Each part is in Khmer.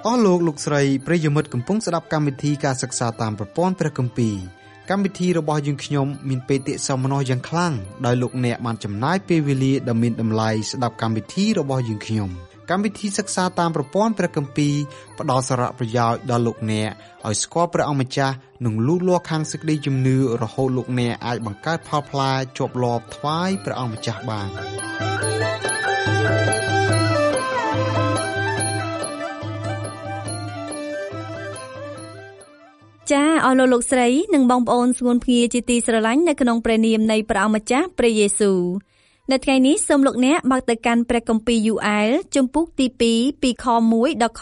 អស់លោកលោកស្រីប្រិយមិត្តកំពុងស្ដាប់កម្មវិធីការសិក្សាតាមប្រព័ន្ធព្រះគម្ពីរកម្មវិធីរបស់យើងខ្ញុំមានបេតិសោមនស្សយ៉ាងខ្លាំងដោយលោកអ្នកបានចំណាយពេលវេលាដ៏មានតម្លៃស្ដាប់កម្មវិធីរបស់យើងខ្ញុំកម្មវិធីសិក្សាតាមប្រព័ន្ធព្រះគម្ពីរផ្ដល់សារៈប្រយោជន៍ដល់លោកអ្នកឲ្យស្គាល់ព្រះអង្គម្ចាស់និងលូតលាស់ខាងសេចក្តីជំនឿរហូតលោកអ្នកអាចបង្កើតផលផ្លែជាប់លាប់ថ្វាយព្រះអង្គម្ចាស់បានចាអស់លោកស្រីនិងបងប្អូនស្ងួនភ្ងាជាទីស្រឡាញ់នៅក្នុងព្រះនាមនៃព្រះអង្គម្ចាស់ព្រះយេស៊ូវនៅថ្ងៃនេះសូមលោកអ្នកបើកទៅកាន់ព្រះគម្ពីរយូអែលជំពូកទី2ពីខ1ដល់ខ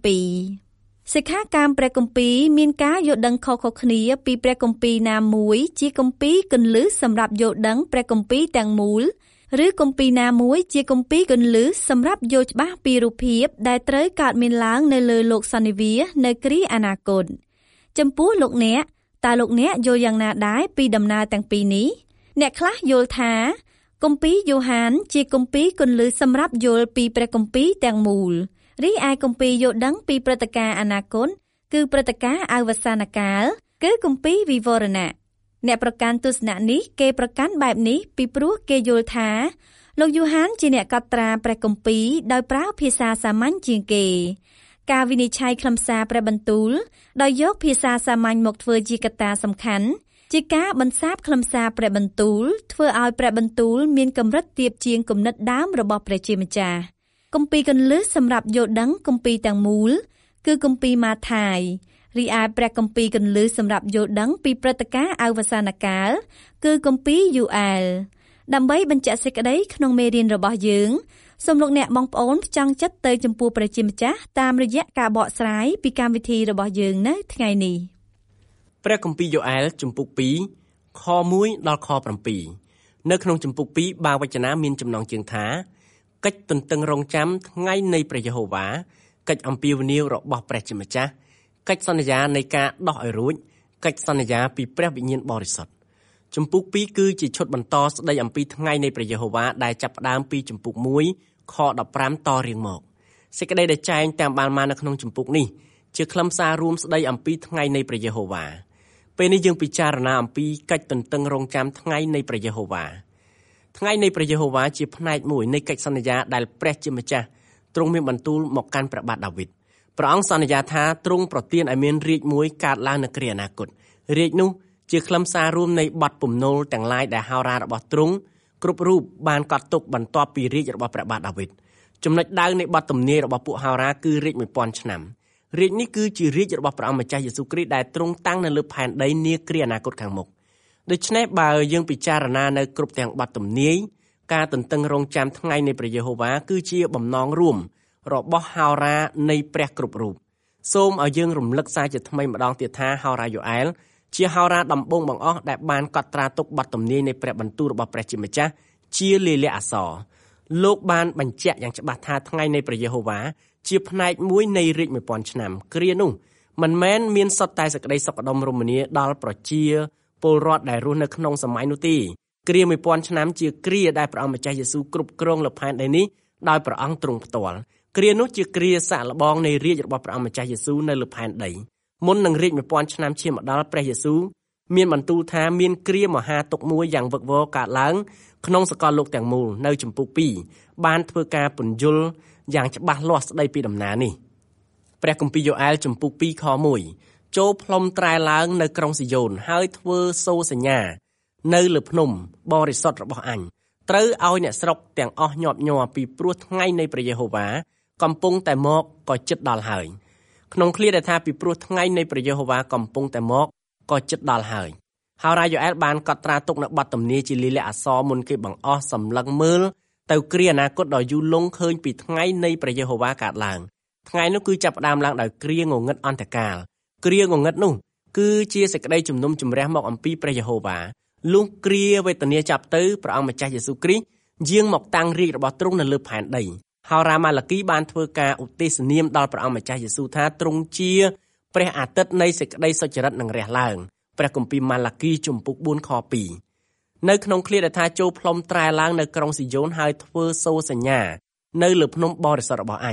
7សិក្ខាកាមព្រះគម្ពីរមានការយល់ដឹងខុសៗគ្នាពីព្រះគម្ពីរណាមួយជាគម្ពីរគន្លឹះសម្រាប់យល់ដឹងព្រះគម្ពីរទាំងមូលឬគម្ពីរណាមួយជាគម្ពីរគន្លឹះសម្រាប់យល់ច្បាស់ពីរូបភាពដែលត្រូវកើតមានឡើងនៅលើលោកសន្និវាសនៅគ្រាអនាគតចំពោះលោកអ្នកតើលោកអ្នកយល់យ៉ាងណាដែរពីដំណើរទាំងពីរនេះអ្នកខ្លះយល់ថាគម្ពីរយ៉ូហានជាគម្ពីរគន្លឹះសម្រាប់យល់ពីព្រះគម្ពីរទាំងមូលរីឯគម្ពីរយល់ដឹងពីព្រឹត្តិការណ៍អនាគតគឺព្រឹត្តិការណ៍អវសានកាលគឺគម្ពីរវិវរណៈអ្នកប្រកាន់ទស្សនៈនេះគេប្រកាន់បែបនេះពីព្រោះគេយល់ថាលោកយ៉ូហានជាអ្នកកត់ត្រាព្រះគម្ពីរដោយប្រើភាសាសាមញ្ញជាងគេការវិនិច្ឆ័យខ្លឹមសារព្រះបន្ទូលដោយយកភាសាសាមញ្ញមកធ្វើជាកត្តាសំខាន់ជាការបន្សាបខ្លឹមសារព្រះបន្ទូលធ្វើឲ្យព្រះបន្ទូលមានកម្រិតទាបជាងគំនិតដើមរបស់ព្រះជាម្ចាស់គម្ពីរគន្លឹះសម្រាប់យល់ដឹងគម្ពីរទាំងមូលគឺគម្ពីរម៉ាថាយរីឯព្រះគម្ពីរគន្លឹះសម្រាប់យល់ដឹងពីព្រឹត្តិការណ៍អវសានកាលគឺគម្ពីរយូអែលដើម្បីបញ្ជាក់សេចក្តីក្នុងមេរៀនរបស់យើងសូមលោកអ្នកបងប្អូនផ្ចង់ចិត្តទៅចំពោះព្រះជាម្ចាស់តាមរយៈការបកស្រាយពីកម្មវិធីរបស់យើងនៅថ្ងៃនេះព្រះគម្ពីរយូអែលជំពូក2ខ1ដល់ខ7នៅក្នុងជំពូក2បាវចនាមានចំណងជើងថាកិច្ចទន្ទឹងរង់ចាំថ្ងៃនៃព្រះយេហូវ៉ាកិច្ចអំពាវនាវរបស់ព្រះជាម្ចាស់កិច្ចសន្យានៃការដោះឲ្យរួចកិច្ចសន្យាពីព្រះវិញ្ញាណបរិសុទ្ធជំពូក2គឺជាឈុតបន្តស្ដីអំពីថ្ងៃនៃព្រះយេហូវ៉ាដែលចាប់ផ្ដើមពីជំពូក1ខ15តរៀងមកសេចក្តីដែលចែងតាមបាននៅក្នុងជំពូកនេះជាខ្លឹមសាររួមស្ដីអំពីថ្ងៃនៃព្រះយេហូវ៉ាពេលនេះយើងពិចារណាអំពីកិច្ចទន្ទឹងរង់ចាំថ្ងៃនៃព្រះយេហូវ៉ាថ្ងៃនៃព្រះយេហូវ៉ាជាផ្នែកមួយនៃកិច្ចសន្យាដែលព្រះជាម្ចាស់ទ្រង់មានបន្ទូលមកកាន់ព្រះបាទដាវីតព្រះអង្គសន្យាថាទ្រង់ប្រទានឲ្យមានរាជមួយកើតឡើងនៅគ្រាអនាគតរាជនោះជាខ្លឹមសាររួមនៃបទពំនូលទាំងឡាយដែលហោរារបស់ទ្រង់គ្រប់រូបបានកត់ទុកបន្ទាប់ពីរាជរបស់ព្រះបាទដាវីតចំណុចដៅនៃបទទំនាយរបស់ពួកហោរាគឺរាជ 1000 ឆ្នាំរាជនេះគឺជារាជរបស់ព្រះអង្គម្ចាស់យេស៊ូវគ្រីស្ទដែលទ្រង់តាំងនៅលើផែនដីនាគ្រាអនាគតខាងមុខដូច្នេះបើយើងពិចារណានៅគ្រប់ទាំងបទទំនាយការទន្ទឹងរង់ចាំថ្ងៃនៃព្រះយេហូវ៉ាគឺជាបំណងរួមរបស់ហោរានៃព្រះគ្រប់រូបសូមឲ្យយើងរំលឹកសារជាថ្មីម្ដងទៀតថាហោរាយូអែលជាហោរាដំបូងបង្អស់ដែលបានកត់ត្រាទុកបទទំនាយនៃព្រះបន្ទូលរបស់ព្រះជាម្ចាស់ជាលាយលក្ខណ៍អក្សរលោកបានបញ្ជាក់យ៉ាងច្បាស់ថាថ្ងៃនៃព្រះយេហូវ៉ាជាផ្នែកមួយនៃរាជ 1000 ឆ្នាំគ្រានោះមិនមែនមានសុទ្ធតែសេចក្តីសុខដុមរមនាដល់ប្រជាពលរដ្ឋដែលរស់នៅក្នុងសម័យនោះទេគ្រា 1000 ឆ្នាំជាគ្រាដែលព្រះអង្គម្ចាស់យេស៊ូវគ្រប់គ្រងលើផែនដីនេះដោយព្រះអង្គទ្រង់ផ្ទាល់គ្រានោះជាគ្រាសាកល្បងនៃរាជរបស់ព្រះអង្គម្ចាស់យេស៊ូវនៅលើផែនដីមុននឹងរាជ 1000 ឆ្នាំឈានមកដល់ព្រះយេស៊ូវមានបន្ទូលថាមានគ្រាមហាទុក្ខមួយយ៉ាងវឹកវរកើតឡើងក្នុងសកលលោកទាំងមូលនៅជំពូក2បានធ្វើការពន្យល់យ៉ាងច្បាស់លាស់ស្ដីពីដំណើរនេះព្រះគម្ពីរយូអែលជំពូក2ខ1ចូលផ្លុំត្រែឡើងនៅក្រុងស៊ីយ៉ូនហើយធ្វើសូរសញ្ញានៅលើភ្នំបរិសុទ្ធរបស់អញត្រូវឲ្យអ្នកស្រុកទាំងអស់ញាប់ញ័រពីព្រោះថ្ងៃនៃព្រះយេហូវ៉ាកំពុងតែមកក៏ជិតដល់ហើយក្នុងឃ្លាដែលថាពីព្រោះថ្ងៃនៃព្រះយេហូវ៉ាកំពុងតែមកក៏ជិតដល់ហើយហោរាយូអែលបានកត់ត្រាទុកនៅបទទំនាយជាលាយលក្ខណ៍អក្សរមុនគេបង្អស់សម្លឹងមើលទៅគ្រាអនាគតដ៏យូរលង់ឃើញពីថ្ងៃនៃព្រះយេហូវ៉ាកើតឡើងថ្ងៃនោះគឺចាប់ផ្ដើមឡើងដោយគ្រាងងឹតអន្តកាលគ្រាងងឹតនោះគឺជាសេចក្តីជំនុំជម្រះមកអំពីព្រះយេហូវ៉ាលុះគ្រាវេទនាចាប់ទៅព្រះអង្គម្ចាស់យេស៊ូវគ្រីស្ទយាងមកតាំងរាជរបស់ទ្រង់នៅលើផែនដីហោរាម៉ាឡាគីបានធ្វើការឧទ្ទិសនាមដល់ព្រះអង្គម្ចាស់យេស៊ូវថាទ្រង់ជាព្រះអាទិត្យនៃសេចក្តីសុចរិតនឹងរះឡើងព្រះគម្ពីរម៉ាឡាគីជំពូក4ខ2នៅក្នុងឃ្លាដែលថាចូលផ្លុំត្រែឡើងនៅក្រុងស៊ីយ៉ូនហើយធ្វើសូរសញ្ញានៅលើភ្នំបរិសុទ្ធរបស់អញ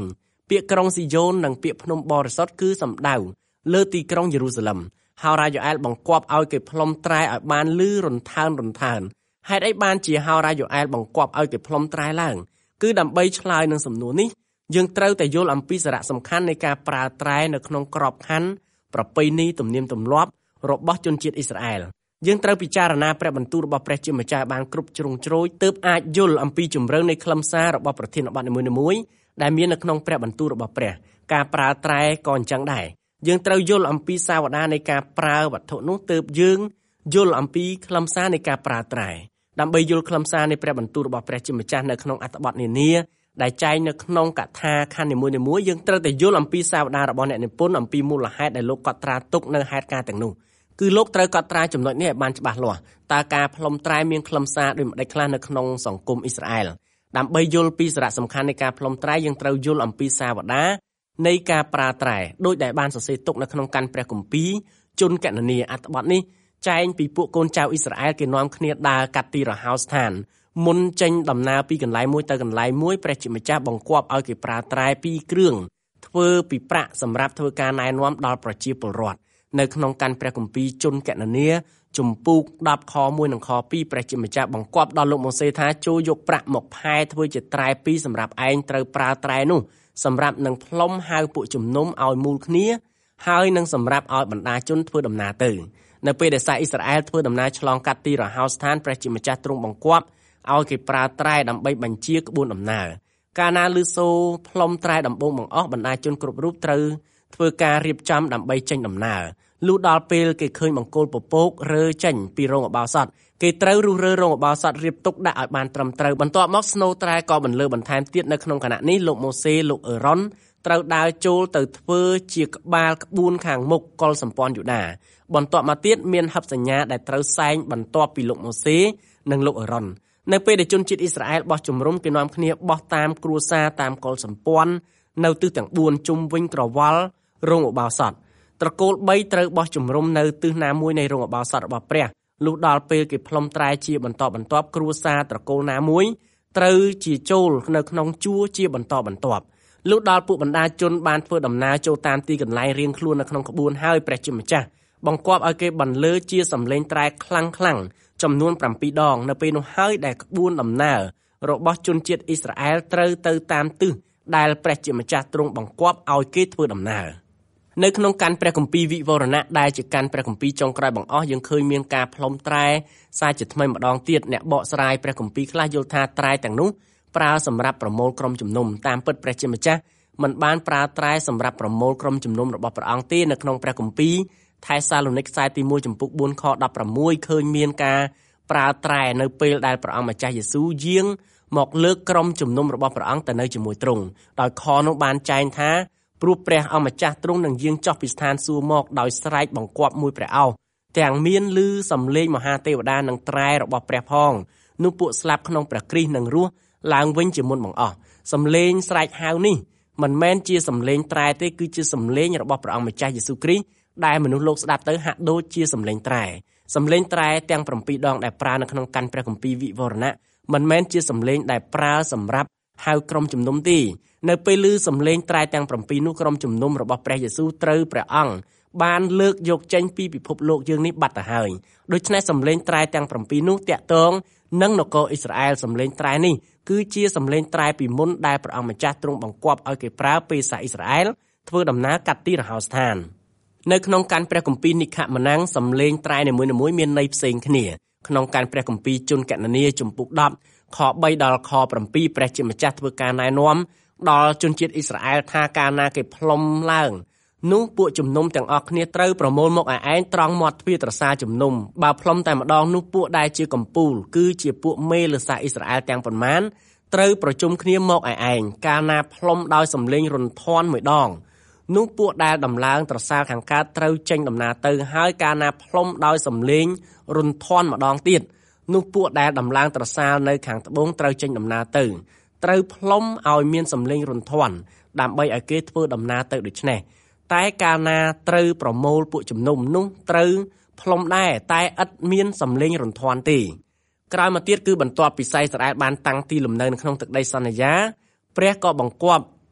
ពាក្យក្រុងស៊ីយ៉ូននិងពាក្យភ្នំបរិសុទ្ធគឺសំដៅលើទីក្រុងយេរូសាឡឹមហើយរ៉ាយូអែលបង្គាប់ឲ្យគេផ្លុំត្រែឲ្យបានលឺរន្ថើនហេតុអីបានជាហោរ៉ាយូអែលបង្គាប់ឲ្យគេផ្លុំត្រែឡើងគឺដើម្បីឆ្លើយនឹងសំណួរនេះយើងត្រូវតែយល់អំពីសារៈសំខាន់នៃការប្រើត្រែនៅក្នុងក្របខ័ណ្ឌប្រពៃណីទំនៀមទម្លាប់របស់ជនជាតិអ៊ីស្រាអែលយើងត្រូវពិចារណាព្រះបន្ទូលរបស់ព្រះជាម្ចាស់បានគ្រប់ជ្រុងជ្រោយទើបអាចយល់អំពីជម្រៅនៃខ្លឹមសាររបស់ប្រធានបទនីមួយៗដែលមាននៅក្នុងព្រះបន្ទូលរបស់ព្រះការប្រើត្រែក៏អញ្ចឹងដែរយើងត្រូវយល់អំពីសាវតានៃការប្រើវត្ថុនោះទើបយើងយល់អំពីខ្លឹមសារនៃការប្រើត្រែដើម្បីយល់ខ្លឹមសារនៃព្រះបន្ទូលរបស់ព្រះជាម្ចាស់នៅក្នុងអត្ថបទនានាដែលចែងនៅក្នុងកថាខណ្ឌនីមួយៗយើងត្រូវតែយល់អំពីសាវតារបស់អ្នកនិពន្ធអំពីមូលហេតុដែលលោកកត់ត្រាទុកនៅហេតុការណ៍ទាំងនោះគឺលោកត្រូវកត់ត្រាចំណុចនេះឲ្យបានច្បាស់លាស់តើការផ្លុំត្រែមានខ្លឹមសារដូចម្តេចខ្លះនៅក្នុងសង្គមអ៊ីស្រាអែលដើម្បីយល់ពីសារៈសំខាន់នៃការផ្លុំត្រែយើងត្រូវយល់អំពីសាវតានៃការប្រើត្រែដោយដែលបានសរសេរទុកនៅក្នុងកាន់ព្រះគម្ពីរជនកណនីអត្ថបទនេះចែងពីពួកកូនចៅអ៊ីស្រាអែលគេនាំគ្នាដើរកាត់ទីរហោស្ថានមុនចេញដំណើរពីកន្លែងមួយទៅកន្លែងមួយព្រះជាម្ចាស់បង្គាប់ឲ្យគេប្រើត្រែ2គ្រឿងធ្វើពីប្រាក់សម្រាប់ធ្វើការណែនាំដល់ប្រជាពលរដ្ឋនៅក្នុងកាន់ព្រះគម្ពីរជនកណនីជំពូក10ខ1និងខ2ព្រះជាម្ចាស់បង្គាប់ដល់លោកម៉ូសេថាចូលយកប្រាក់មកផែធ្វើជាត្រែ2សម្រាប់ឯងត្រូវប្រើត្រែនោះសម្រាប់នឹងផ្លុំហៅពួកជំនុំឲ្យមូលគ្នាហើយនឹងសម្រាប់ឲ្យបណ្ដាជនធ្វើដំណើរទៅនៅពេលដែលសាសអ៊ីស្រាអែលធ្វើដំណើរឆ្លងកាត់ទីរហោស្ថានព្រះជាម្ចាស់ទ្រង់បង្គាប់ឲ្យគេប្រើត្រែដើម្បីបញ្ជាក្បួនដំណើរកាលណាឮសូរផ្លុំត្រែដំបូងបង្អស់បណ្ដាជនគ្រប់រូបត្រូវធ្វើការរៀបចំដើម្បីចេញដំណើរលុះដល់ពេលគេឃើញបង្គោលពពករើចេញពីរោងឧបោសថគេត្រូវរុះរើរោងឧបោសថរៀបទុកដាក់ឲ្យបានត្រឹមត្រូវបន្ទាប់មកស្នូត្រែក៏បន្លឺបន្ថែមទៀតនៅក្នុងគណៈនេះលោកម៉ូសេលោកអេរ៉ុនត្រូវដើរចូលទៅធ្វើជាក្បាលក្បួនខាងមុខកុលសម្ព័ន្ធយូដាបន្ទាប់មកទៀតមានហិបសញ្ញាដែលត្រូវសែងបន្ទាប់ពីលោកម៉ូសេនិងលោកអេរ៉ុននៅពេលដែលជនជាតិអ៊ីស្រាអែលបោះជំរំគេនាំគ្នាបោះតាមគ្រួសារតាមកុលសម្ព័ន្ធនៅទិសទាំង4ជុំវិញក្រវល់រោងឧបោសថត្រកូល3ត្រូវបោះជំរំនៅទិសណាមួយនៃរោងឧបោសថរបស់ព្រះលុះដល់ពេលគេផ្លុំត្រែជាបន្តបន្ទាប់គ្រួសារត្រកូលណាមួយត្រូវជាចូលនៅក្នុងជួរជាបន្តបន្ទាប់លុះដល់ពួកបណ្ដាជនបានធ្វើដំណើរចូលតាមទីកន្លែងរៀងខ្លួននៅក្នុងក្បួនហើយព្រះជាម្ចាស់បង្គាប់ឲ្យគេបន្លឺជាសំឡេងត្រែខ្លាំងចំនួន7ដងនៅពេលនោះហើយដែលក្បួនដំណើររបស់ជនជាតិអ៊ីស្រាអែលត្រូវទៅតាមទិសដែលព្រះជាម្ចាស់ទ្រង់បង្គាប់ឲ្យគេធ្វើដំណើរនៅក្នុងកាន់ព្រះគម្ពីរវិវរណៈដែលជាកាន់ព្រះគម្ពីរចុងក្រោយបង្អស់យើងឃើញមានការផ្លុំត្រែសារជាថ្មីម្ដងទៀតអ្នកបកស្រាយព្រះគម្ពីរខ្លះយល់ថាត្រែទាំងនោះប្រើសម្រាប់ប្រមូលក្រុមជំនុំតាមពិតព្រះជាម្ចាស់មិនបានប្រើត្រែសម្រាប់ប្រមូលក្រុមជំនុំរបស់ព្រះអង្គទេនៅក្នុងព្រះគម្ពីរថេសាឡូនីកខ្សែទី1ចំពុក4ខ16ឃើញមានការប្រើត្រែនៅពេលដែលព្រះអង្គម្ចាស់យេស៊ូវយាងមកលើកក្រុមជំនុំរបស់ព្រះអង្គទៅនៅជាមួយទ្រង់ដោយខនោះបានចែងថាព្រោះព្រះអង្គម្ចាស់ទ្រង់នឹងយាងចុះពីស្ថានសួគ៌មកដោយស្រែកបង្គាប់មួយព្រះអោសទាំងមានឮសំឡេងមហាទេវតានិងត្រែរបស់ព្រះផងនោះពួកស្លាប់ក្នុងព្រះគ្រីស្ទនឹងរស់ឡើងវិញជាមុនបង្អស់សំឡេងស្រែកហៅនេះមិនមែនជាសំឡេងត្រែទេគឺជាសំឡេងរបស់ព្រះអង្គម្ចាស់យេស៊ូវគ្រីស្ទដែលមនុស្សលោកស្ដាប់ទៅហាក់ដូចជាសំឡេងត្រែសំឡេងត្រែទាំង7ដងដែលប្រើនៅក្នុងកាន់ព្រះគម្ពីរវិវរណៈមិនមែនជាសំឡេងដែលប្រើសម្រាប់ហៅក្រុមជំនុំទេនៅពេលឮសំឡេងត្រែទាំង7នោះក្រុមជំនុំរបស់ព្រះយេស៊ូវត្រូវព្រះអង្គបានលើកយកចេញពីពិភពលោកយើងនេះបាត់ទៅហើយដូច្នេះសំឡេងត្រែទាំង7នោះតាក់ទងនឹងនគរអ៊ីស្រាអែលសំឡេងត្រែនេះគឺជាសំឡេងត្រែពីមុនដែលព្រះអង្គម្ចាស់ទ្រង់បង្គាប់ឲ្យគេប្រើពេលសាសអ៊ីស្រាអែលធ្វើដំណើរកាត់ទីរហោស្ថាននៅក្នុងកាន់ព្រះគម្ពីរនិខមណាំងសំឡេងត្រែនីមួយៗមានន័យផ្សេងគ្នាក្នុងកាន់ព្រះគម្ពីរជនកណនីជំពូក10ខ3ដល់ខ7ព្រះជាម្ចាស់ធ្វើការណែនាំដល់ជនជាតិអ៊ីស្រាអែលថាកាលណាគេផ្លុំឡើងនោះពួកជំនុំទាំងអស់គ្នាត្រូវប្រមូលមកឯឯងត្រង់មាត់ទ្វារទ្រាសាជំនុំបើផ្លុំតែម្ដងនោះពួកដែលជាកំពូលគឺជាពួកមេលើសាសអ៊ីស្រាអែលទាំងប៉ុន្មានត្រូវប្រជុំគ្នាមកឯឯងកាលណាផ្លុំដោយសំឡេងរន្ធាន់មួយដងនោះពួកដែលដំឡើងទ្រាសាខាងកើតត្រូវចេញដំណើរទៅហើយកាលណាផ្លុំដោយសំឡេងរន្ធាន់ម្ដងទៀតនោះពួកដែលដំឡើងទ្រាសានៅខាងត្បូងត្រូវចេញដំណើរទៅត្រូវផ្លុំឲ្យមានសំឡេងរន្ធាន់ដើម្បីឲ្យគេធ្វើដំណើរទៅដូច្នេះតែកាលណាត្រូវប្រមូលពួកជំនុំនោះត្រូវផ្លុំដែរតែឥតមានសំឡេងរន្ធាន់ទេក្រោយមកទៀតគឺបន្ទាប់ពីសាសអ៊ីស្រាអែលបានតាំងទីលំនៅនៅក្នុងទឹកដីសន្យាព្រះក៏បង្គាប់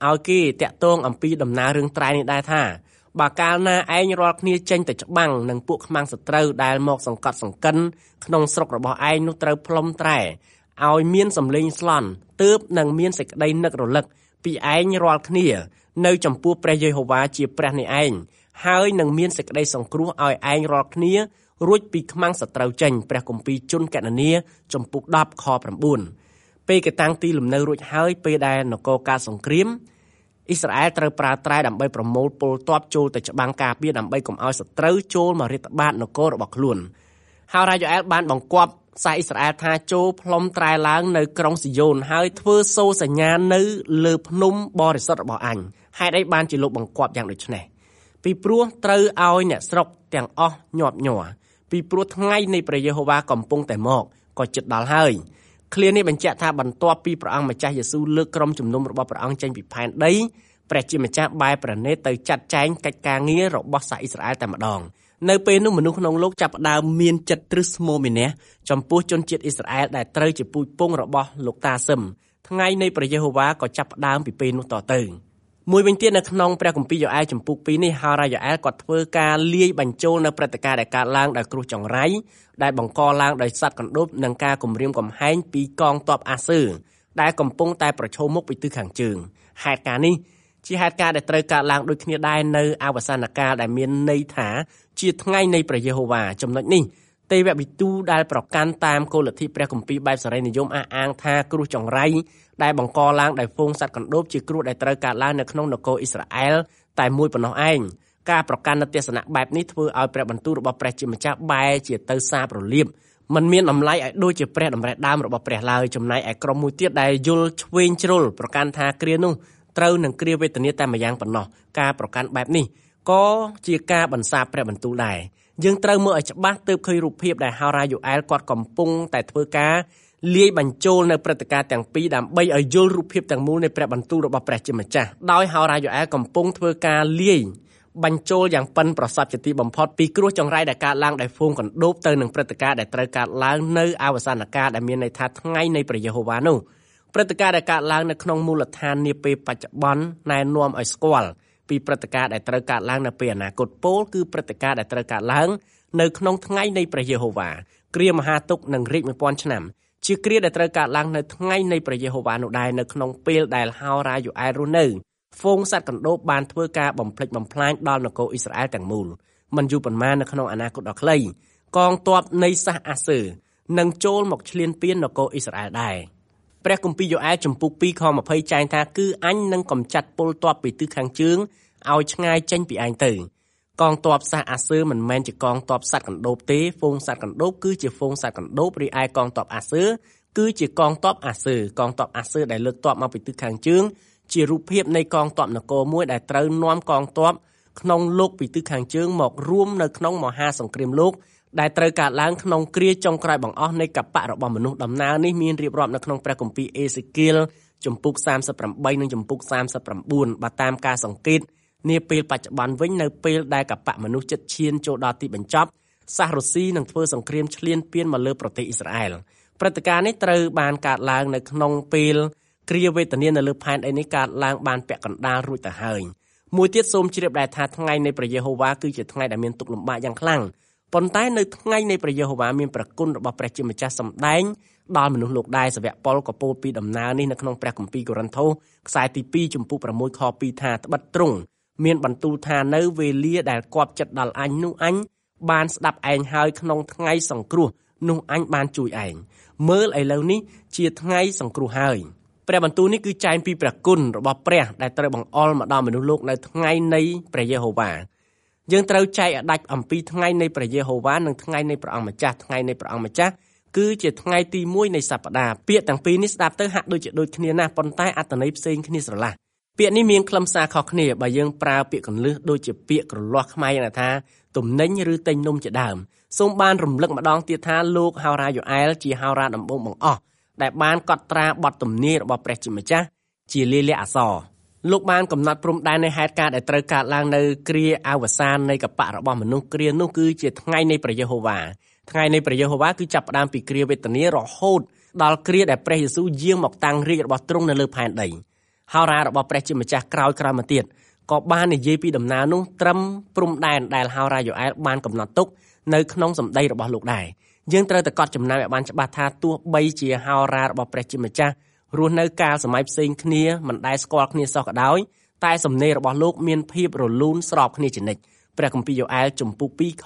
ឲ្យគេតាក់ទងអំពីដំណើររឿងត្រៃនេះដែរថាបើកាលណាឯងរាល់គ្នាចេញទៅច្បាំងនឹងពួកខ្មាំងសត្រូវដែលមកសង្កត់សង្កិនក្នុងស្រុករបស់ឯងនោះត្រូវផ្លុំត្រែឲ្យមានសម្លេងស្លន់ទើបនឹងមានសេចក្តីនឹករលឹកពីឯងរាល់គ្នានៅចំពោះព្រះយេហូវ៉ាជាព្រះនេះឯងហើយនឹងមានសេចក្តីសង្គ្រោះឲ្យឯងរាល់គ្នារួចពីខ្មាំងសត្រូវចេញព្រះគម្ពីរជនកណនីចំពុក10ខ9ពេលគេតាំងទីលំនៅរួចហើយពេលដែលនគរការសង្គ្រាមអ៊ីស្រាអែលត្រូវប្រើត្រែដើម្បីប្រមូលពលទ័ពចូលទៅច្បាំងការពារដើម្បីកុំឲ្យសត្រូវចូលមករាតត្បាតនគររបស់ខ្លួនហើយរ៉ាយូអែលបានបង្គាប់សាសអ៊ីស្រាអែលថាចូលផ្លុំត្រែឡើងនៅក្រុងស៊ីយ៉ូនហើយធ្វើសូរសញ្ញានៅលើភ្នំបរិសុទ្ធរបស់អញហេតុអីបានជាលោកបង្គាប់យ៉ាងដូចនេះពីព្រោះត្រូវឲ្យអ្នកស្រុកទាំងអស់ញាប់ញ័រពីព្រោះថ្ងៃនៃព្រះយេហូវ៉ាកំពុងតែមកក៏ជិតដល់ហើយឃ្លានេះបញ្ជាក់ថាបន្ទាប់ពីព្រះអង្គម្ចាស់យេស៊ូវលើកក្រុមជំនុំរបស់ព្រះអង្គចេញពីផែនដីព្រះជាម្ចាស់បែរព្រះនេត្រទៅចាត់ចែងកិច្ចការងាររបស់សាសអ៊ីស្រាអែលតែម្ដងនៅពេលនោះមនុស្សក្នុងលោកចាប់ផ្ដើមមានចិត្តទ្រឹស្មោមានះចំពោះជនជាតិអ៊ីស្រាអែលដែលត្រូវជាពូជពង្សរបស់លោកតាសឹមថ្ងៃនៃព្រះយេហូវ៉ាក៏ចាប់ផ្ដើមពីពេលនោះតទៅមួយវិញទៀតនៅក្នុងព្រះគម្ពីរយ៉ូអែលចំពុក2នេះហោរ៉ាយ៉ូអែលគាត់ធ្វើការលាយបញ្ចូលនៅព្រឹត្តិការណ៍ដែលកើតឡើងដោយគ្រោះចង្រៃដែលបង្កឡើងដោយសត្វកណ្ដូបនិងការគំរាមកំហែងពីកងទ័ពអាស៊ើដែលកំពុងតែប្រឈមមុខពីទិសខាងជើងហេតុការណ៍នេះជាហេតុការណ៍ដែលត្រូវកើតឡើងដូចគ្នាដែរនៅអវសានកាលដែលមានន័យថាជាថ្ងៃនៃព្រះយេហូវ៉ាចំណុចនេះទេវវិទូដែលប្រកាន់តាមគោលលទ្ធិព្រះគម្ពីរបែបសេរីនិយមអះអាងថាគ្រោះចង្រៃដែលបង្កឡើងដោយហ្វូងសត្វកណ្ដូបជាគ្រោះដែលត្រូវកើតឡើងនៅក្នុងនគរអ៊ីស្រាអែលតែមួយប៉ុណ្ណោះឯងការប្រកាន់នៅទស្សនៈបែបនេះធ្វើឲ្យព្រះបន្ទូលរបស់ព្រះជាម្ចាស់បែរជាទៅសាបរលាបมันមានតម្លៃឲ្យដូចជាព្រះតម្រេះដើមរបស់ព្រះឡើយចំណែកឯក្រុមមួយទៀតដែលយល់ឆ្វេងជ្រុលប្រកាន់ថាគ្រានោះត្រូវនឹងគ្រាវេទនាតែម្យ៉ាងប៉ុណ្ណោះការប្រកាន់បែបនេះក៏ជាការបន្សាបព្រះបន្ទូលដែរយើងត្រូវមើលឲ្យច្បាស់ទើបឃើញរូបភាពដែលហោរ៉ាយូអែលគាត់កំពុងតែធ្វើការលាយបញ្ចូលនៅព្រឹត្តិការណ៍ទាំងពីរដើម្បីឲ្យយល់រូបភាពទាំងមូលនៃព្រះបន្ទូលរបស់ព្រះជាម្ចាស់ដោយហោរ៉ាយូអែលកំពុងធ្វើការលាយបញ្ចូលយ៉ាងប៉ិនប្រសប់ជាទីបំផុតពីគ្រោះចង្រៃដែលកើតឡើងដោយហ្វូងកណ្ដូបទៅនឹងព្រឹត្តិការណ៍ដែលត្រូវកើតឡើងនៅអវសានកាលដែលមានន័យថាថ្ងៃនៃព្រះយេហូវ៉ានោះព្រឹត្តិការណ៍ដែលកើតឡើងនៅក្នុងមូលដ្ឋាននាពេលបច្ចុប្បន្នណែនាំឲ្យស្គាល់ពីព្រឹត្តិការណ៍ដែលត្រូវកើតឡើងនៅពេលអនាគតពោលគឺព្រឹត្តិការណ៍ដែលត្រូវកើតឡើងនៅក្នុងថ្ងៃនៃព្រះយេហូវ៉ាគ្រាមហាទុក្ខនិងរាជ 1000 ឆ្នាំជាគ្រាដែលត្រូវកើតឡើងនៅថ្ងៃនៃព្រះយេហូវ៉ានោះដែរនៅក្នុងពេលដែលហោរ៉ាយូអែលរស់នៅហ្វូងសត្វកណ្ដូបបានធ្វើការបំផ្លិចបំផ្លាញដល់នគរអ៊ីស្រាអែលទាំងមូលមិនយូរប៉ុន្មាននៅក្នុងអនាគតដ៏ខ្លីកងទ័ពនៃសាសអាស៊ើនឹងចូលមកឈ្លានពាននគរអ៊ីស្រាអែលដែរព្រះគម្ពីរយ៉ូអែលចំពុក2ខ20ចែងថាគឺអញនឹងកំចាត់ពលទ័ពពីទិសខាងជើងឲ្យឆ្ងាយចេញពីឯងទៅកងទ័ពសាសអាស៊ើមិនមែនជាកងទ័ពសត្វកណ្ដូបទេហ្វូងសត្វកណ្ដូបគឺជាហ្វូងសត្វកណ្ដូបរីឯកងទ័ពអាស៊ើគឺជាកងទ័ពអាស៊ើកងទ័ពអាស៊ើដែលលើកទ័ពមកពីទិសខាងជើងជារូបភាពនៃកងទ័ពនគរមួយដែលត្រូវនាំកងទ័ពក្នុងលោកពីទិសខាងជើងមករួមនៅក្នុងមហាសង្គ្រាមលោកដែលត្រូវកើតឡើងក្នុងគ្រាចុងក្រោយបង្អស់នៃកបៈរបស់មនុស្សដំណើរនេះមានរៀបរាប់នៅក្នុងព្រះគម្ពីរអេសេគៀលជំពូក38និងជំពូក39បើតាមការសង្កេតនាពេលបច្ចុប្បន្នវិញនៅពេលដែលកបៈមនុស្សជិតឈានចូលដល់ទីបញ្ចប់សាសរុស្ស៊ីនឹងធ្វើសង្គ្រាមឈ្លានពានមកលើប្រទេសអ៊ីស្រាអែលព្រឹត្តិការណ៍នេះត្រូវបានកើតឡើងនៅក្នុងពេលគ្រាវេទនានៅលើផែនដីនេះកើតឡើងបានពាក់កណ្ដាលរួចទៅហើយមួយទៀតសូមជ្រាបដែរថាថ្ងៃនៃព្រះយេហូវ៉ាគឺជាថ្ងៃដែលមានទុក្ខលំបាកយ៉ាងខ្លាំងប៉ុន្តែនៅថ្ងៃនៃព្រះយេហូវ៉ាមានព្រះគុណរបស់ព្រះជាម្ចាស់សម្ដែងដល់មនុស្សលោកដែរសាវកប៉ុលក៏ពោលពីដំណើរនេះនៅក្នុងព្រះគម្ពីរកូរិនថូសខ្សែទី2ចំពុក6ខ2ថាត្បិតទ្រង់មានបន្ទូលថានៅវេលាដែលគប់ចិត្តដល់អញនោះអញបានស្ដាប់ឯងហើយក្នុងថ្ងៃសង្គ្រោះនោះអញបានជួយឯងមើលឥឡូវនេះជាថ្ងៃសង្គ្រោះហើយព្រះបន្ទូលនេះគឺចែងពីព្រះគុណរបស់ព្រះដែលត្រូវបង្អុរមកដល់មនុស្សលោកនៅថ្ងៃនៃព្រះយេហូវ៉ាយើងត្រូវចែកឲ្យដាច់អំពីថ្ងៃនៃព្រះយេហូវ៉ានិងថ្ងៃនៃព្រះអង្គម្ចាស់ថ្ងៃនៃព្រះអង្គម្ចាស់គឺជាថ្ងៃទី1នៃសប្តាហ៍ពាក្យទាំងពីរនេះស្ដាប់ទៅហាក់ដូចជាដូចគ្នាណាស់ប៉ុន្តែអត្ថន័យផ្សេងគ្នាស្រឡះពាក្យនេះមានខ្លឹមសារខុសគ្នាបើយើងប្រើពាក្យកន្លឹះដូចជាពាក្យក្រលាស់ខ្មែរយ៉ាងថាទំនិញឬទិញនំជាដើមសូមបានរំលឹកម្ដងទៀតថាលោកហោរ៉ាយូអែលជាហោរ៉ាដំបូងបង្អស់ដែលបានកត់ត្រាបទទំនាយរបស់ព្រះជាម្ចាស់ជាលាយលក្ខណ៍អក្សរលោកបានកំណត់ព្រំដែននៃហេតុការណ៍ដែលត្រូវកើតឡើងនៅគ្រាអវសាននៃកបៈរបស់មនុស្សគ្រានោះគឺជាថ្ងៃនៃព្រះយេហូវ៉ាថ្ងៃនៃព្រះយេហូវ៉ាគឺចាប់ផ្ដើមពីគ្រាវេទនារហូតដល់គ្រាដែលព្រះយេស៊ូវយាងមកតាំងរាជ្យរបស់ទ្រង់នៅលើផែនដីហោរារបស់ព្រះជាម្ចាស់ក្រោយមកទៀតក៏បាននិយាយពីដំណើរនោះត្រឹមព្រំដែនដែលហោរាយូអែលបានកំណត់ទុកនៅក្នុងសម្ដីរបស់លោកដែរយើងត្រូវតែកត់ចំណាំឲ្យបានច្បាស់ថាទោះបីជាហោរារបស់ព្រះជាម្ចាស់រស់នៅកាលសម័យផ្សេងគ្នាមិនដែលស្គាល់គ្នាសោះក៏ដោយតែសំណេររបស់លោកមានភាពរលូនស្របគ្នាជានិច្ចព្រះគម្ពីរយ៉ូអែលជំពូក 2 ខ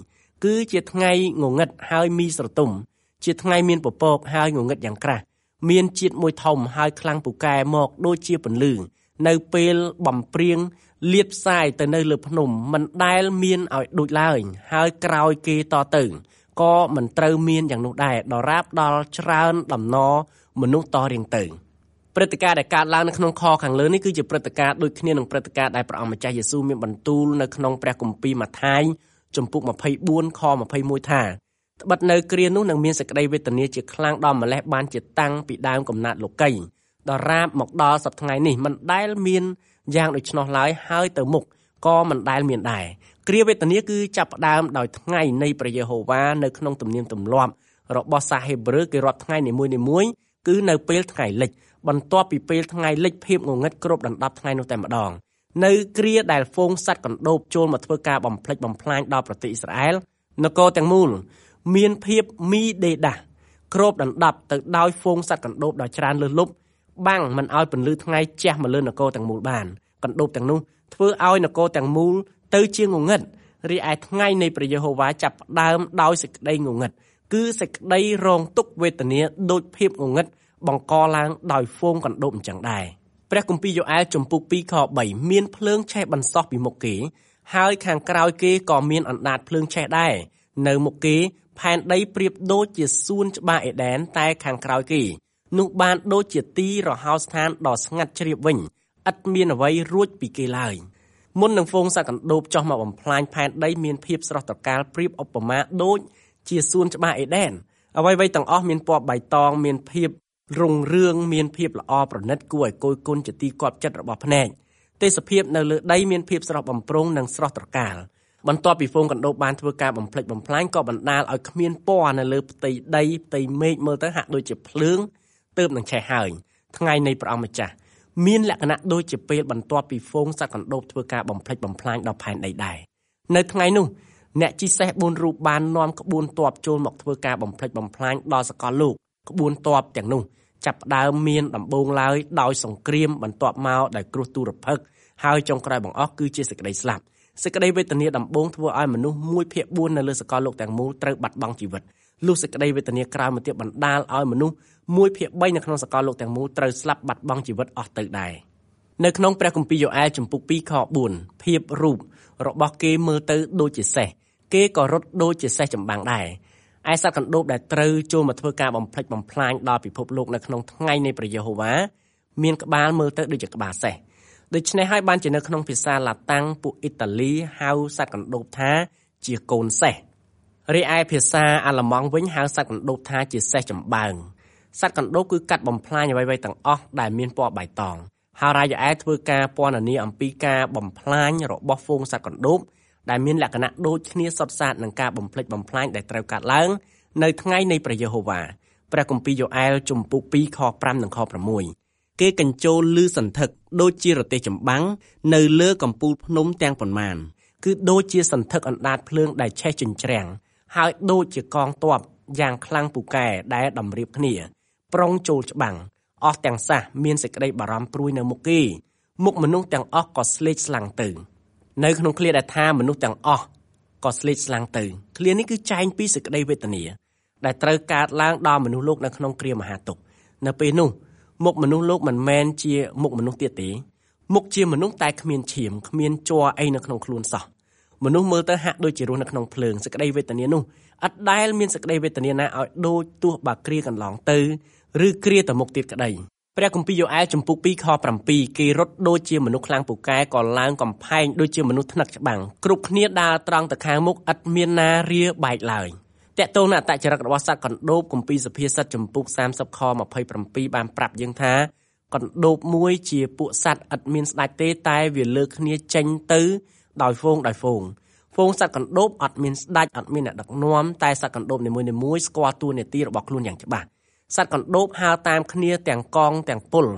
2 គឺជាថ្ងៃងងឹតហើយមីស្រទុំជាថ្ងៃមានពពកហើយងងឹតយ៉ាងក្រាស់មានជាតិមួយធំហើយខ្លាំងពូកែមកដូចជាពន្លឺនៅពេលបំព្រៀងលាតផ្សាយទៅនៅលើភ្នំមិនដែលមានឲ្យដូចឡើយហើយក្រោយគេតទៅក៏មិនត្រូវមានយ៉ាងនោះដែរដរាបដល់ច្រើនដំណមនុស្សតរៀងទៅព្រឹត្តិការណ៍ដែលកើតឡើងនៅក្នុងខខាងលើនេះគឺជាព្រឹត្តិការណ៍ដូចគ្នានឹងព្រឹត្តិការណ៍ដែលព្រះអង្គម្ចាស់យេស៊ូវមានបន្ទូលនៅក្នុងព្រះគម្ពីរម៉ាថាយជំពូក24ខ21ថាត្បិតនៅគ្រានោះនឹងមានសេចក្តីវេទនាជាខ្លាំងដល់ម្លេះបានជាតាំងពីដើមកំណត់លោកីដរាបមកដល់សប្តាហ៍ថ្ងៃនេះមិនដែលមានយ៉ាងដូច្នោះឡើយហើយទៅមុខក៏មិនដែលមានដែរគ្រាវេទនាគឺចាប់ផ្ដើមដោយថ្ងៃនៃព្រះយេហូវ៉ានៅក្នុងទំនៀមទម្លាប់របស់សាសហេប្រឺគេរាប់ថ្ងៃនីមួយៗគឺនៅពេលថ្ងៃលិចបន្ទាប់ពីពេលថ្ងៃលិចភាពងងឹតគ្រប់ដណ្ដប់ថ្ងៃនោះតែម្ដងនៅគ្រាដែលហ្វូងសត្វកណ្ដូបចូលមកធ្វើការបំផ្លិចបំផ្លាញដល់ប្រទេសអ៊ីស្រាអែលនគរទាំងមូលមានភាពមីដេដាស់គ្របដណ្ដប់ទៅដោយហ្វូងសត្វកណ្ដូបដ៏ច្រើនលើសលប់បាំងមិនឲ្យពន្លឺថ្ងៃជះមកលើនគរទាំងមូលបានកណ្ដូបទាំងនោះធ្វើឲ្យនគរទាំងមូលទៅជាងងឹតរីឯថ្ងៃនៃព្រះយេហូវ៉ាចាប់ផ្ដើមដោយសេចក្តីងងឹតគឺសេចក្តីរងទុក្ខវេទនាដូចភាពងងឹតបង្កឡើងដោយហ្វូងកណ្ដូបអញ្ចឹងដែរព្រះគម្ពីរយ៉ូអែលជំពូក 2 ខ 3 មានភ្លើងឆេះបន្សោះពីមុខគេហើយខាងក្រោយគេក៏មានអណ្ដាតភ្លើងឆេះដែរនៅមុខគេផែនដីប្រៀបដូចជាសួនច្បារអេដែនតែខាងក្រោយគេនោះបានដូចជាទីរហោស្ថានដ៏ស្ងាត់ជ្រាបវិញឥតមានអ្វីរួចពីគេឡើយមុននឹងហ្វូងសត្វកណ្ដូបចុះមកបំផ្លាញផែនដីមានភាពស្រស់ត្រកាលប្រៀបឧបមាដូចជាសួនច្បារអេដែនអ្វីៗទាំងអស់មានពណ៌បៃតងមានភាពរុងរឿងមានភាពល្អប្រណិតគួរឲ្យគយគន់ជាទីគាប់ចិត្តរបស់ភ្នែកទេសភាពនៅលើដីមានភាពស្រស់បំព្រងនិងស្រស់ត្រកាលបន្ទាប់ពីហ្វូងកណ្ដូបបានធ្វើការបំផ្លិចបំផ្លាញក៏បណ្ដាលឲ្យគ្មានពណ៌នៅលើផ្ទៃដីផ្ទៃមេឃមើលទៅហាក់ដូចជាភ្លើងទើបនឹងឆេះហើយថ្ងៃនៃព្រះអង្គម្ចាស់មានលក្ខណៈដូចជាពេលបន្ទាប់ពីហ្វូងសត្វកណ្ដូបធ្វើការបំផ្លិចបំផ្លាញដល់ផែនដីដែរនៅថ្ងៃនោះអ្នកជិះសេះ4រូបបាននាំក្បួនទ័ពចូលមកធ្វើការបំផ្លិចបំផ្លាញដល់សកលលោកក្បួនទ័ពទាំងនោះចាប់ផ្ដើមមានដំបូងឡើយដោយសង្គ្រាមបន្ទាប់មកដោយគ្រោះទុរភិក្សហើយចុងក្រោយបង្អស់គឺជាសេចក្តីស្លាប់សេចក្តីវេទនាដំបូងធ្វើឲ្យមនុស្ស1/4នៅលើសកលលោកទាំងមូលត្រូវបាត់បង់ជីវិតលុះសេចក្តីវេទនាក្រោយមកទៀតបណ្ដាលឲ្យមនុស្ស1/3នៅក្នុងសកលលោកទាំងមូលត្រូវស្លាប់បាត់បង់ជីវិតអស់ទៅដែរនៅក្នុងព្រះគម្ពីរយ៉ូអែលជំពូក 2 ខ 4 ភាពរូបរបស់គេមើលទៅដូចជាសេះគេក៏រត់ដូចជាសេះចម្បាំងដែរឯសត្វកណ្ដូបដែលត្រូវចូលមកធ្វើការបំផ្លិចបំផ្លាញដល់ពិភពលោកនៅក្នុងថ្ងៃនៃព្រះយេហូវ៉ាមានក្បាលមើលទៅដូចជាក្បាលសេះដូច្នេះហើយបានជានៅក្នុងភាសាឡាតាំងពួកអ៊ីតាលីហៅសត្វកណ្ដូបថាជាកូនសេះរីឯភាសាអាល្លឺម៉ង់វិញហៅសត្វកណ្ដូបថាជាសេះចម្បាំងសត្វកណ្ដូបគឺកាត់បំផ្លាញអ្វីៗទាំងអស់ដែលមានពណ៌បៃតងហើយរ៉ាយអែធ្វើការពណ៌នាអំពីការបំផ្លាញរបស់ហ្វូងសត្វកណ្ដូបដែលមានលក្ខណៈដូចគ្នាសុទ្ធសាធនឹងការបំផ្លិចបំផ្លាញដែលត្រូវកើតឡើងនៅថ្ងៃនៃព្រះយេហូវ៉ាព្រះគម្ពីរយ៉ូអែលជំពូក 2 ខ 5 និង ខ 6 គេកញ្ចូលឮសន្ធឹកដូចជារទេះចម្បាំងនៅលើកំពូលភ្នំទាំងប៉ុន្មានគឺដូចជាសន្ធឹកអណ្ដាតភ្លើងដែលឆេះចិញ្ច្រាំងហើយដូចជាកងទ័ពយ៉ាងខ្លាំងពូកែដែលតម្រៀបគ្នាប្រុងចូលច្បាំងអស់ទាំងសះមានសេចក្តីបារម្ភព្រួយនៅមុខគេមុខមនុស្សទាំងអស់ក៏ស្លេកស្លាំងទៅនៅក្នុងឃ្លាដែលថាមនុស្សទាំងអស់ក៏ស្លេកស្លាំងទៅឃ្លានេះគឺចែងពីសេចក្តីវេទនាដែលត្រូវកើតឡើងដល់មនុស្សលោកនៅក្នុងគ្រាមហាទុក្ខនៅពេលនោះមុខមនុស្សលោកមិនមែនជាមុខមនុស្សទៀតទេមុខជាមនុស្សតែគ្មានឈាមគ្មានជ័រអីនៅក្នុងខ្លួនសោះមនុស្សមើលទៅហាក់ដូចជារស់នៅក្នុងភ្លើងសេចក្តីវេទនានោះឥតដែលមានសេចក្តីវេទនាណាឲ្យដូចទោះបើគ្រាកន្លងទៅឬគ្រាទៅមុខទៀតក្តីព្រះគម្ពីរយ៉ូអែលជំពូក 2 ខ 7 គេរត់ដូចជាមនុស្សខ្លាំងពូកែក៏ឡើងកំផែងដូចជាមនុស្សថ្នឹកច្បាំងគ្រប់គ្នាដើរត្រង់ទៅខាងមុខឥតមានណារាបែកឡើយតកតងនឹងអត្តចរិតរបស់សត្វកណ្ដូបគម្ពីរសុភាសិតជំពូក 30 ខ 27 បានប្រាប់យើងថាកណ្ដូបមួយជាពួកសត្វឥតមានស្ដេចទេតែវាលើកគ្នាចេញទៅដោយហ្វូងហ្វូងសត្វកណ្ដូបអត់មានស្ដេចអត់មានអ្នកដឹកនាំតែសត្វកណ្ដូបនីមួយៗស្គាល់តួនាទីរបស់ខ្លួនយ៉ាងច្បាស់សត្វកណ្ដូបហើរតាមគ្នាទាំងកងទាំងពល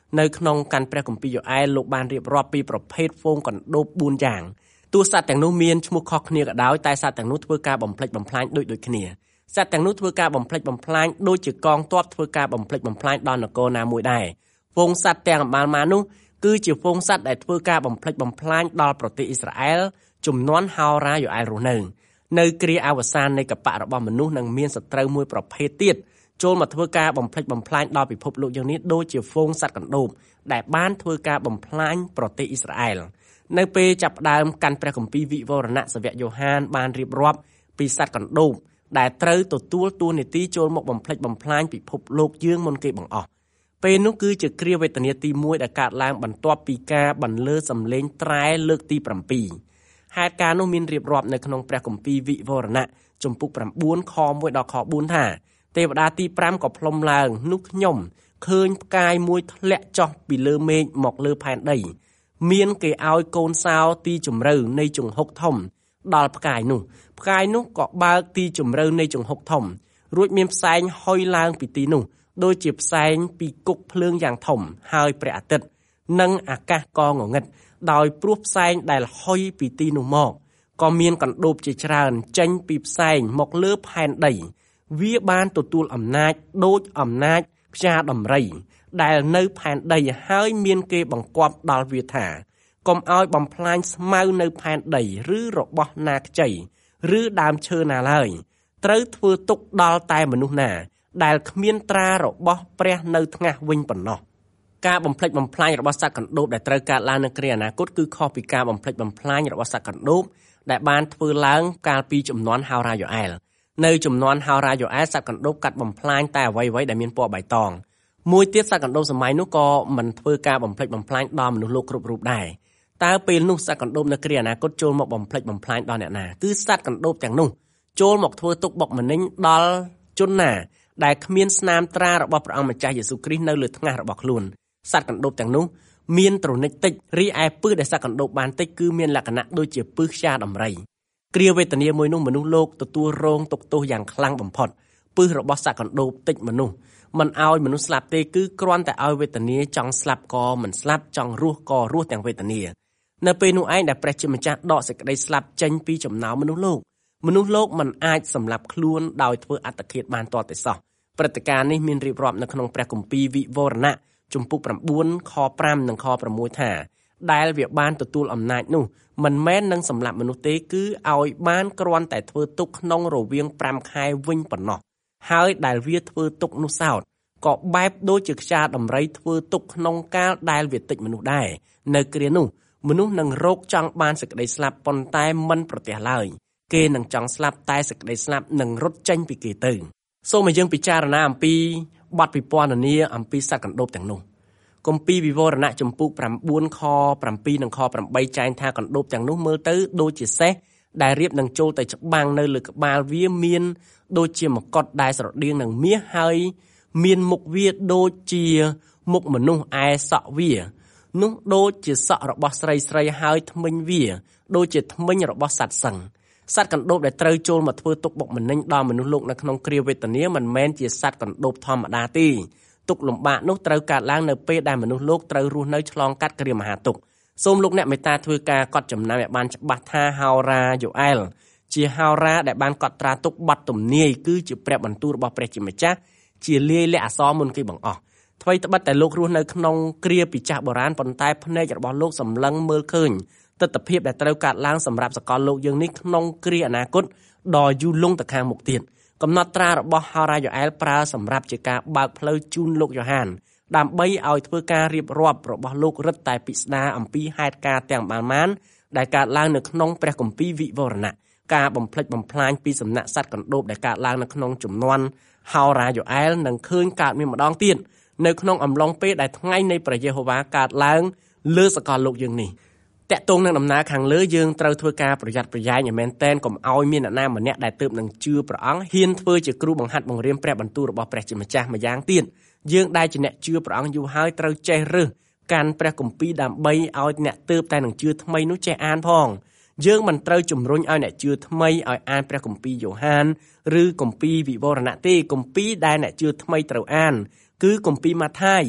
នៅក្នុងកាន់ព្រះគម្ពីរយ៉ូអែលលោកបានរៀបរាប់ពីប្រភេទហ្វូងកណ្ដូប4យ៉ាងទោះសត្វទាំងនោះមានឈ្មោះខុសគ្នាក៏ដោយតែសត្វទាំងនោះធ្វើការបំផ្លិចបំផ្លាញដូចគ្នាសត្វទាំងនោះធ្វើការបំផ្លិចបំផ្លាញដូចជាកងទ័ពធ្វើការបំផ្លិចបំផ្លាញដល់នគរណាមួយដែរហ្វូងសត្វទាំងអម្បាលម៉ានោះគឺជាហ្វូងសត្វដែលធ្វើការបំផ្លិចបំផ្លាញដល់ប្រទេសអ៊ីស្រាអែលជំនាន់ហោរ៉ាយ៉ូអែលរស់នៅគ្រាអវសាននៃកបៈរបស់មនុស្សនឹងមានសត្រូវមួយប្រភេទទៀតចូលមកធ្វើការបំផ្លិចបំផ្លាញដល់ពិភពលោកយើងនេះដូចជាហ្វូងសត្វកណ្ដូបដែលបានធ្វើការបំផ្លាញប្រទេសអ៊ីស្រាអែលនៅពេលចាប់ផ្ដើមកាន់ព្រះគម្ពីរវិវរណៈសាវកយ៉ូហានបានរៀបរាប់ពីសត្វកណ្ដូបដែលត្រូវទទួលតួនាទីចូលមកបំផ្លិចបំផ្លាញពិភពលោកយើងមុនគេបង្អស់ពេលនោះគឺជាគ្រាវេទនាទី1ដែលកើតឡើងបន្ទាប់ពីការបន្លឺសំឡេងត្រែលើកទី7ហេតុការណ៍នោះមានរៀបរាប់នៅក្នុងព្រះគម្ពីរវិវរណៈជំពូក9ខ1ដល់ខ4ថាទេវតាទី5ក៏ផ្លុំឡើងនោះខ្ញុំឃើញផ្កាយមួយធ្លាក់ចុះពីលើមេឃមកលើផែនដីមានគេឲ្យកូនសោទីជម្រៅនៃជង្ហុកធំដល់ផ្កាយនោះក៏បើកទីជម្រៅនៃជង្ហុកធំរួចមានផ្សែងហុយឡើងពីទីនោះដូចជាផ្សែងពីគុកភ្លើងយ៉ាងធំហើយព្រះអាទិត្យនិងអាកាសក៏ងងឹតដោយព្រោះផ្សែងដែលហុយពីទីនោះមកក៏មានកណ្ដូបជាច្រើនចេញពីផ្សែងមកលើផែនដីវាបានទទួលអំណាចដូចអំណាចខ្យាដំរីដែលនៅផែនដីហើយមានគេបង្គាប់ដល់វាថាកុំឲ្យបំផ្លាញស្មៅនៅផែនដីឬរបស់ណាខ្ចីឬដើមឈើណាឡើយត្រូវធ្វើទុកដល់តែមនុស្សណាដែលគ្មានត្រារបស់ព្រះនៅថ្ងាសវិញប៉ុណ្ណោះការបំផ្លិចបំផ្លាញរបស់សត្វកណ្ដូបដែលត្រូវកើតឡើងនៅគ្រាអនាគតគឺខុសពីការបំផ្លិចបំផ្លាញរបស់សត្វកណ្ដូបដែលបានធ្វើឡើងកាលពីជំនាន់ហោរ៉ាយ៉ូអែលនៅជំនាន់ហោរ៉ាយ៉ូអែលសត្វកណ្ដូបកាត់បំផ្លាញតែអ្វីៗដែលមានពណ៌បៃតងមួយទៀតសត្វកណ្ដូបសម័យនោះក៏មិនធ្វើការបំផ្លិចបំផ្លាញដល់មនុស្សលោកគ្រប់រូបដែរតើពេលនោះសត្វកណ្ដូបនៅគ្រាអនាគតចូលមកបំផ្លិចបំផ្លាញដល់អ្នកណាគឺសត្វកណ្ដូបទាំងនោះចូលមកធ្វើទុកបុកម្នេញដល់ជនណាដែលគ្មានស្នាមត្រារបស់ព្រះអង្គម្ចាស់យេស៊ូវគ្រីស្ទនៅលើថ្ងាសរបស់ខ្លួនសត្វកណ្ដូបទាំងនោះមានទ្រនិចតិចរីឯពឹសដែលសត្វកណ្ដូបបានតិចគឺមានលក្ខណៈដូចជាពឹសខ្យាដំរីគ្រាវេទនាមួយនោះមនុស្សលោកទទួលរងទុក្ខទោសយ៉ាងខ្លាំងបំផុតពឹសរបស់សត្វកណ្ដូបតិចមនុស្សមិនឲ្យមនុស្សស្លាប់ទេគឺគ្រាន់តែឲ្យវេទនាចង់ស្លាប់ក៏មិនស្លាប់ចង់រស់ក៏រស់ទាំងវេទនានៅពេលនោះឯងដែលព្រះជាម្ចាស់ដកសេចក្តីស្លាប់ចេញពីចំណោមមនុស្សលោកមិនអាចសម្លាប់ខ្លួនដោយធ្វើអត្តឃាតបានទាល់តែសោះព្រឹត្តិការណ៍នេះមានរៀបរាប់នៅក្នុងព្រះគម្ពីរវិវរណៈជំពូក9ខ5និងខ6ថាដែលវាបានទទួលអំណាចនោះមិនមែននឹងសម្លាប់មនុស្សទេគឺឲ្យបានគ្រាន់តែធ្វើទុកក្នុងរវាង5ខែវិញប៉ុណ្ណោះហើយដែលវាធ្វើទុកនោះសោតក៏បែបដូចជាខ្យាដំរីធ្វើទុកក្នុងកាលដែលវាតិចមនុស្សដែរនៅគ្រានោះមនុស្សនឹងរោគចង់បានសេចក្តីស្លាប់ប៉ុន្តែមិនប្រទះឡើយគេនឹងចង់ស្លាប់តែសេចក្តីស្លាប់នឹងរត់ចេញពីគេទៅសូមឲ្យយើងពិចារណាអំពីបទពិពណ៌នាអំពីសត្វកណ្ដូបទាំងនោះគម្ពីរវិវរណៈជំពូក9ខ7និងខ8ចែងថាកណ្ដូបទាំងនោះមើលទៅដូចជាសេះដែលរៀបនឹងចូលទៅច្បាំងនៅលើក្បាលវាមានដូចជាមកុដដែលស្រដៀងនឹងមាសហើយមានមុខវាដូចជាមុខមនុស្សឯសក់វានោះដូចជាសក់របស់ស្រីហើយធ្មេញវាដូចជាធ្មេញរបស់សត្វសឹងសត្វកណ្ដូបដែលត្រូវចូលមកធ្វើទុកបុកម្នេញដល់មនុស្សលោកនៅក្នុងគ្រាវេទនាមិនមែនជាសត្វកណ្ដូបធម្មតាទេទុក្ខលំបាកនោះត្រូវកើតឡើងនៅពេលដែលមនុស្សលោកត្រូវរស់នៅឆ្លងកាត់គ្រាមហាទុក្ខសូមលោកអ្នកមេត្តាធ្វើការកត់ចំណាំឲ្យបានច្បាស់ថាហោរ៉ាយ៉ូអែលជាហោរ៉ាដែលបានកត់ត្រាទុកបទទំនាយគឺជាព្រះបន្ទូលរបស់ព្រះជាម្ចាស់ជាលាយលក្ខអក្សរមុនគេបង្អស់ថ្មីត្បិតតែលោករស់នៅក្នុងគ្រាពីចាស់បុរាណប៉ុន្តែភ្នែករបស់លោកសម្លឹងមើលឃើញទស្សនវិជ្ជាដែលត្រូវកើតឡើងសម្រាប់សកលលោកយើងនេះក្នុងគ្រាអនាគតដ៏យូរលង់ទៅខាងមុខទៀតកំណត់ត្រារបស់ហោរ៉ាយ៉ូអែលប្រើសម្រាប់ជាការបើកផ្លូវជូនលោកយ៉ូហានដើម្បីឲ្យធ្វើការរៀបរាប់របស់លោករឹតតែពិស្ដារអំពីហេតុការណ៍ទាំងបានដែលកើតឡើងនៅក្នុងព្រះគម្ពីរវិវរណៈការបំផ្លិចបំផ្លាញពីសំណាក់សត្វកណ្ដូបដែលកើតឡើងនៅក្នុងជំនាន់ហោរ៉ាយ៉ូអែលនឹងឃើញកើតមានម្ដងទៀតនៅក្នុងអំឡុងពេលដែលថ្ងៃនៃព្រះយេហូវ៉ាកើតឡើងលើសកលលោកយើងនេះតកតងនឹងដំណើរខាងលើយើងត្រូវធ្វើការប្រយ័ត្នប្រយែងឲ្យមែនតែនកុំឲ្យមានអ្នកណាម្នាក់ដែលទើបនឹងជឿព្រះអង្គហ៊ានធ្វើជាគ្រូបង្ហាត់បង្រៀនព្រះបន្ទូលរបស់ព្រះជាម្ចាស់ម្យ៉ាងទៀតយើងដែលជាអ្នកជឿព្រះអង្គយូរហើយត្រូវចេះរើសកាន់ព្រះគម្ពីរដើម្បីឲ្យអ្នកទើបតែនឹងជឿថ្មីនោះចេះអានផងយើងមិនត្រូវជំរុញឲ្យអ្នកជឿថ្មីឲ្យអានព្រះគម្ពីរយ៉ូហានឬគម្ពីរវិវរណៈទេគម្ពីរដែលអ្នកជឿថ្មីត្រូវអានគឺគម្ពីរម៉ាថាយគ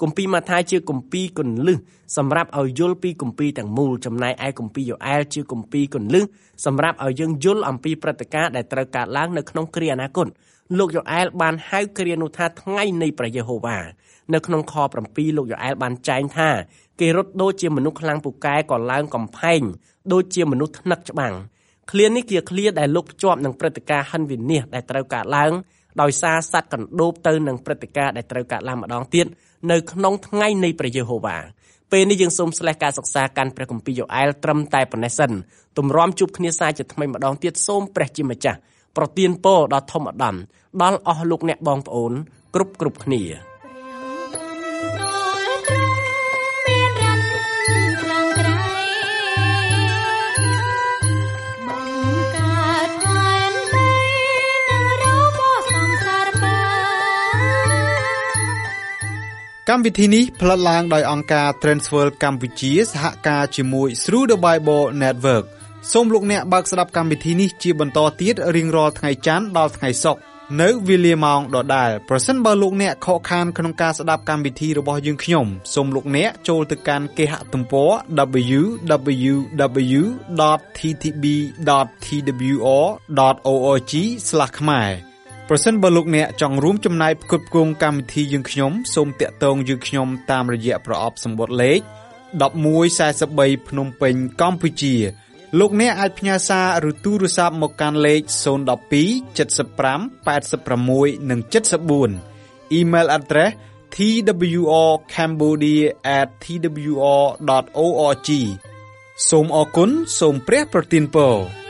គម្ពីរម៉ាថាយជាគម្ពីរគន្លឹះសម្រាប់ឲ្យយល់ពីគម្ពីរទាំងមូលចំណែកឯគម្ពីរយ៉ូអែលជាគម្ពីរគន្លឹះសម្រាប់ឲ្យយើងយល់អំពីព្រឹត្តិការណ៍ដែលត្រូវកើតឡើងនៅក្នុងគ្រាអនាគតលោកយ៉ូអែលបានហៅគ្រានោះថាថ្ងៃនៃព្រះយេហូវ៉ានៅក្នុងខ7លោកយ៉ូអែលបានចែងថាគេរត់ដូចជាមនុស្សខ្លាំងពូកែក៏ឡើងកំផែងដូចជាមនុស្សថ្នឹកច្បាំងឃ្លានេះជាឃ្លាដែលលោកភ្ជាប់នឹងព្រឹត្តិការណ៍ហិនវិនាសដែលត្រូវកើតឡើងដោយសារសត្វកណ្ដូបទៅនឹងព្រឹត្តិការណ៍ដែលត្រូវកើតឡើងម្ដងទៀតនៅក្នុងថ្ងៃនៃព្រះយេហូវ៉ាពេលនេះយើងសូមស្លេះការសិក្សាកាន់ព្រះគម្ពីរយ៉ូអែលត្រឹមតែប៉ុណ្ណេះសិនទម្រាំជួបគ្នាសាជាថ្មីម្ដងទៀតសូមព្រះជាម្ចាស់ប្រទានពរដល់ធម្មឧត្តមដល់អស់លោកអ្នកបងប្អូនគ្រប់គ្នាកម្មវិធីនេះផ្លាត់ឡើងដោយអង្គការ Transworld កម្ពុជាសហការជាមួយ Through the Bible Network សូមលោកអ្នកបើកស្ដាប់កម្មវិធីនេះជាបន្តទៀតរៀងរាល់ថ្ងៃច័ន្ទដល់ថ្ងៃសុក្រនៅវេលាម៉ោងដដែលប្រសិនបើលោកអ្នកខកខានក្នុងការស្ដាប់កម្មវិធីរបស់យើងខ្ញុំសូមលោកអ្នកចូលទៅកាន់គេហទំព័រ www.ttb.twr.org/ ខ្មែរប្រសិនបើលោកអ្នកចង់រួមចំណែកផ្គត់ផ្គង់កម្មវិធីយើងខ្ញុំសូមតាក់ទងយើងខ្ញុំតាមរយៈប្រអប់សម្បត្តិលេខ1143ភ្នំពេញកម្ពុជាលោកអ្នកអាចផ្ញើសារឬទូរស័ព្ទមកកាន់លេខ012 75 86 និង 74 Email address twrcambodia@twr.org សូមអរគុណសូមព្រះប្រទានពរ